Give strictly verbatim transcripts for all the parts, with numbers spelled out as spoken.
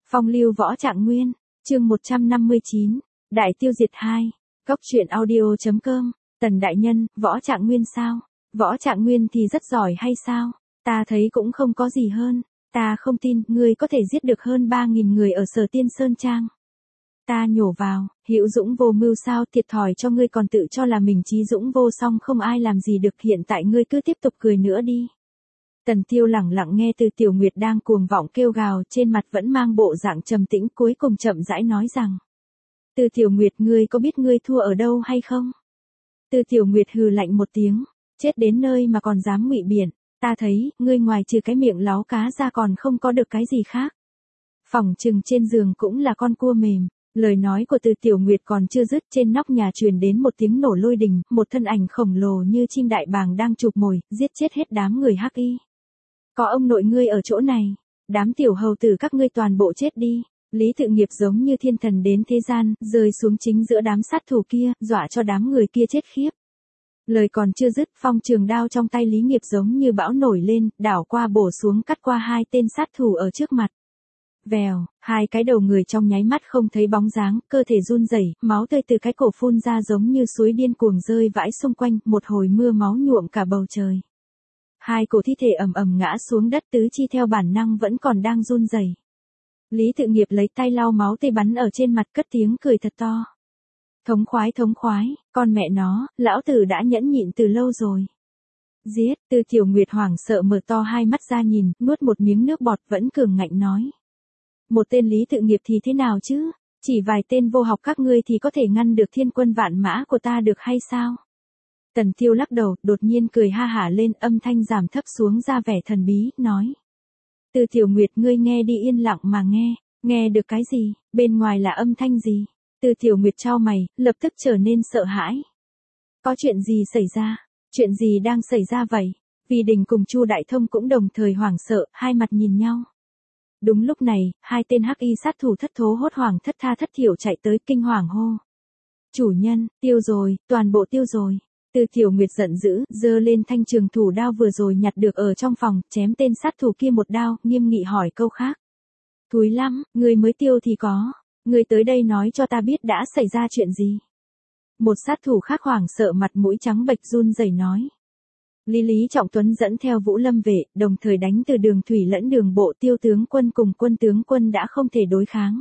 Phong lưu võ trạng nguyên, chương một trăm năm mươi chín, Đại tiêu diệt hai, Góc truyện audio.com, Tần đại nhân, võ trạng nguyên sao? Võ trạng nguyên thì rất giỏi hay sao? Ta thấy cũng không có gì hơn, ta không tin, ngươi có thể giết được hơn ba nghìn người ở Sở Tiên Sơn Trang. Ta nhổ vào, hữu dũng vô mưu sao, thiệt thòi cho ngươi còn tự cho là mình trí dũng vô song không ai làm gì được, hiện tại ngươi cứ tiếp tục cười nữa đi. Tần Tiêu lẳng lặng nghe Từ Tiểu Nguyệt đang cuồng vọng kêu gào, trên mặt vẫn mang bộ dạng trầm tĩnh, cuối cùng chậm rãi nói rằng: Từ Tiểu Nguyệt, ngươi có biết ngươi thua ở đâu hay không? Từ Tiểu Nguyệt hừ lạnh một tiếng, chết đến nơi mà còn dám ngụy biện, ta thấy, ngươi ngoài trừ cái miệng láo cá ra còn không có được cái gì khác. Phỏng chừng trên giường cũng là con cua mềm. Lời nói của Từ Tiểu Nguyệt còn chưa dứt, trên nóc nhà truyền đến một tiếng nổ lôi đình, một thân ảnh khổng lồ như chim đại bàng đang chụp mồi, giết chết hết đám người hắc y. Có ông nội ngươi ở chỗ này, đám tiểu hầu tử các ngươi toàn bộ chết đi. Lý Tự Nghiệp giống như thiên thần đến thế gian, rơi xuống chính giữa đám sát thủ kia, dọa cho đám người kia chết khiếp. Lời còn chưa dứt, phong trường đao trong tay Lý Nghiệp giống như bão nổi lên, đảo qua bổ xuống cắt qua hai tên sát thủ ở trước mặt. Vèo, hai cái đầu người trong nháy mắt không thấy bóng dáng, cơ thể run rẩy, máu tươi từ cái cổ phun ra giống như suối điên cuồng rơi vãi xung quanh, một hồi mưa máu nhuộm cả bầu trời. Hai cổ thi thể ầm ầm ngã xuống đất, tứ chi theo bản năng vẫn còn đang run rẩy. Lý Tự Nghiệp lấy tay lau máu tươi bắn ở trên mặt, cất tiếng cười thật to. Thống khoái thống khoái, con mẹ nó, lão tử đã nhẫn nhịn từ lâu rồi. Giết, Từ Tiểu Nguyệt hoảng sợ mở to hai mắt ra nhìn, nuốt một miếng nước bọt vẫn cường ngạnh nói. Một tên Lý Tự Nghiệp thì thế nào chứ, chỉ vài tên vô học các ngươi thì có thể ngăn được thiên quân vạn mã của ta được hay sao? Tần Tiêu lắc đầu, đột nhiên cười ha hả lên, âm thanh giảm thấp xuống ra vẻ thần bí, nói. Từ Tiểu Nguyệt, ngươi nghe đi, yên lặng mà nghe, nghe được cái gì, bên ngoài là âm thanh gì? Từ Tiểu Nguyệt chau mày, lập tức trở nên sợ hãi. Có chuyện gì xảy ra? Chuyện gì đang xảy ra vậy? Vì Đình cùng Chu Đại Thông cũng đồng thời hoảng sợ, hai mặt nhìn nhau. Đúng lúc này, hai tên hắc y sát thủ thất thố hốt hoảng thất tha thất thiểu chạy tới, kinh hoàng hô. Chủ nhân, tiêu rồi, toàn bộ tiêu rồi. Từ Tiểu Nguyệt giận dữ, giơ lên thanh trường thủ đao vừa rồi nhặt được ở trong phòng, chém tên sát thủ kia một đao, nghiêm nghị hỏi câu khác. Thúi lắm, người mới tiêu thì có, người tới đây nói cho ta biết đã xảy ra chuyện gì. Một sát thủ khác hoảng sợ mặt mũi trắng bệch run rẩy nói. Lý Lý Trọng Tuấn dẫn theo Vũ Lâm vệ, đồng thời đánh từ đường thủy lẫn đường bộ, Tiêu tướng quân cùng Quân tướng quân đã không thể đối kháng.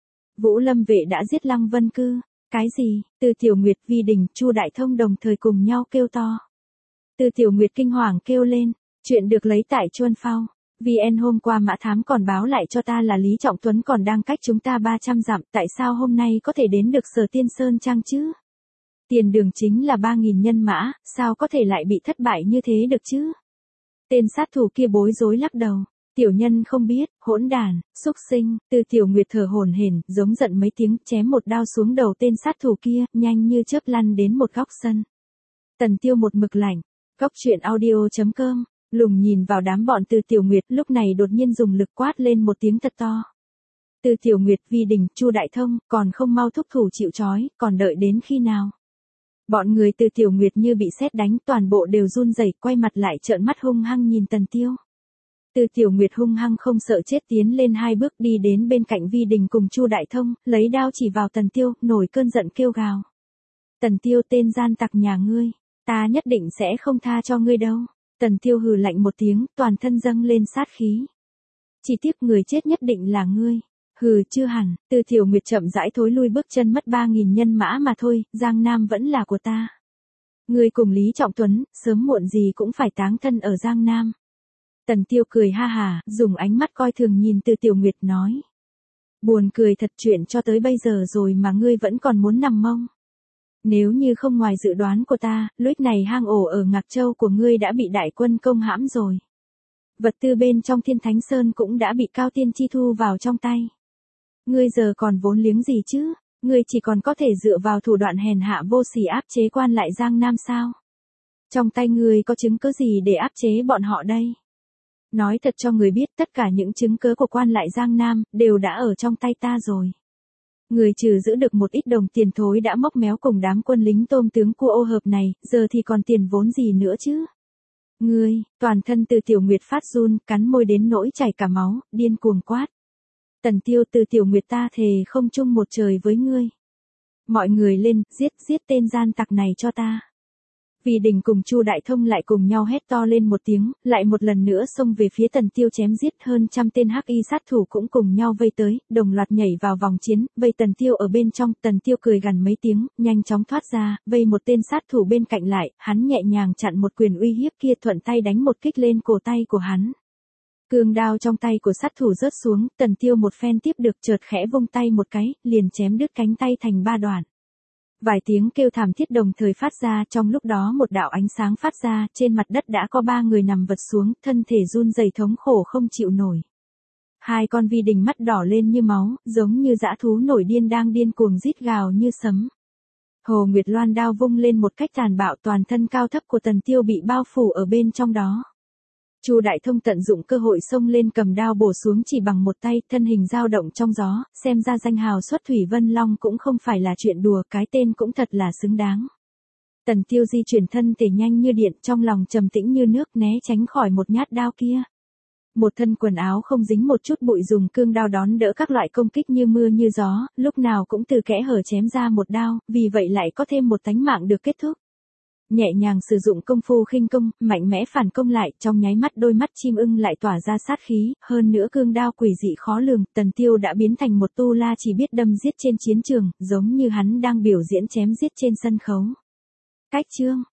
Vũ Lâm vệ đã giết Lăng Vân Cư. Cái gì? Từ Tiểu Nguyệt, Vi Đình, Chu Đại Thông đồng thời cùng nhau kêu to. Từ Tiểu Nguyệt kinh hoàng kêu lên, chuyện được lấy tại Chuân Phao. vê en hôm qua Mã Thám còn báo lại cho ta là Lý Trọng Tuấn còn đang cách chúng ta ba trăm dặm, tại sao hôm nay có thể đến được Sở Tiên Sơn Trang chứ? Tiền đường chính là ba nghìn nhân mã, sao có thể lại bị thất bại như thế được chứ? Tên sát thủ kia bối rối lắc đầu. Tiểu nhân không biết, hỗn đàn, xúc sinh. Từ Tiểu Nguyệt thở hổn hển, giống giận mấy tiếng, chém một đao xuống đầu tên sát thủ kia, nhanh như chớp lăn đến một góc sân. Tần Tiêu một mực lạnh. Góc truyện audio.com, lùng nhìn vào đám bọn Từ Tiểu Nguyệt, lúc này đột nhiên dùng lực quát lên một tiếng thật to. Từ Tiểu Nguyệt, Vi Đình, Chu Đại Thông, còn không mau thúc thủ chịu trói, còn đợi đến khi nào? Bọn người Từ Tiểu Nguyệt như bị sét đánh, toàn bộ đều run rẩy, quay mặt lại trợn mắt hung hăng nhìn Tần Tiêu. Từ Tiểu Nguyệt hung hăng không sợ chết tiến lên hai bước đi đến bên cạnh Vi Đình cùng Chu Đại Thông, lấy đao chỉ vào Tần Tiêu, nổi cơn giận kêu gào. Tần Tiêu, tên gian tặc nhà ngươi, ta nhất định sẽ không tha cho ngươi đâu. Tần Tiêu hừ lạnh một tiếng, toàn thân dâng lên sát khí. Chỉ tiếc người chết nhất định là ngươi. Hừ, chưa hẳn. Từ Tiểu Nguyệt chậm rãi thối lui bước chân, mất ba nghìn nhân mã mà thôi, Giang Nam vẫn là của ta. Ngươi cùng Lý Trọng Tuấn, sớm muộn gì cũng phải táng thân ở Giang Nam. Tần Tiêu cười ha hà, dùng ánh mắt coi thường nhìn Từ Tiểu Nguyệt nói. Buồn cười thật, chuyện cho tới bây giờ rồi mà ngươi vẫn còn muốn nằm mông. Nếu như không ngoài dự đoán của ta, lúc này hang ổ ở Ngạc Châu của ngươi đã bị đại quân công hãm rồi. Vật tư bên trong Thiên Thánh Sơn cũng đã bị Cao Tiên Chi thu vào trong tay. Ngươi giờ còn vốn liếng gì chứ, ngươi chỉ còn có thể dựa vào thủ đoạn hèn hạ vô sỉ áp chế quan lại Giang Nam sao? Trong tay ngươi có chứng cứ gì để áp chế bọn họ đây? Nói thật cho người biết, tất cả những chứng cứ của quan lại Giang Nam, đều đã ở trong tay ta rồi. Người trừ giữ được một ít đồng tiền thối đã móc méo cùng đám quân lính tôm tướng cua ô hợp này, giờ thì còn tiền vốn gì nữa chứ? Ngươi, toàn thân Từ Tiểu Nguyệt phát run, cắn môi đến nỗi chảy cả máu, điên cuồng quát. Tần Tiêu, từ Tiểu Nguyệt ta thề không chung một trời với ngươi. Mọi người lên, giết, giết tên gian tặc này cho ta. Vì Đình cùng Chu Đại Thông lại cùng nhau hét to lên một tiếng, lại một lần nữa xông về phía Tần Tiêu chém giết, hơn trăm tên hắc y sát thủ cũng cùng nhau vây tới, đồng loạt nhảy vào vòng chiến, vây Tần Tiêu ở bên trong. Tần Tiêu cười gằn mấy tiếng, nhanh chóng thoát ra, vây một tên sát thủ bên cạnh lại, hắn nhẹ nhàng chặn một quyền uy hiếp kia, thuận tay đánh một kích lên cổ tay của hắn. Cương đao trong tay của sát thủ rớt xuống, Tần Tiêu một phen tiếp được, chợt khẽ vung tay một cái, liền chém đứt cánh tay thành ba đoạn. Vài tiếng kêu thảm thiết đồng thời phát ra, trong lúc đó một đạo ánh sáng phát ra, trên mặt đất đã có ba người nằm vật xuống, thân thể run rẩy thống khổ không chịu nổi. Hai con Vi Đình mắt đỏ lên như máu, giống như dã thú nổi điên đang điên cuồng rít gào như sấm. Hồ Nguyệt Loan đao vung lên một cách tàn bạo, toàn thân cao thấp của Tần Tiêu bị bao phủ ở bên trong đó. Chu Đại Thông tận dụng cơ hội xông lên cầm đao bổ xuống chỉ bằng một tay, thân hình dao động trong gió, xem ra danh hào xuất Thủy Vân Long cũng không phải là chuyện đùa, cái tên cũng thật là xứng đáng. Tần Tiêu di chuyển thân thể nhanh như điện, trong lòng trầm tĩnh như nước, né tránh khỏi một nhát đao kia. Một thân quần áo không dính một chút bụi, dùng cương đao đón đỡ các loại công kích như mưa như gió, lúc nào cũng từ kẽ hở chém ra một đao, vì vậy lại có thêm một tánh mạng được kết thúc. Nhẹ nhàng sử dụng công phu khinh công, mạnh mẽ phản công lại, trong nháy mắt đôi mắt chim ưng lại tỏa ra sát khí, hơn nữa cương đao quỷ dị khó lường, Tần Tiêu đã biến thành một tu la chỉ biết đâm giết trên chiến trường, giống như hắn đang biểu diễn chém giết trên sân khấu. Cách chương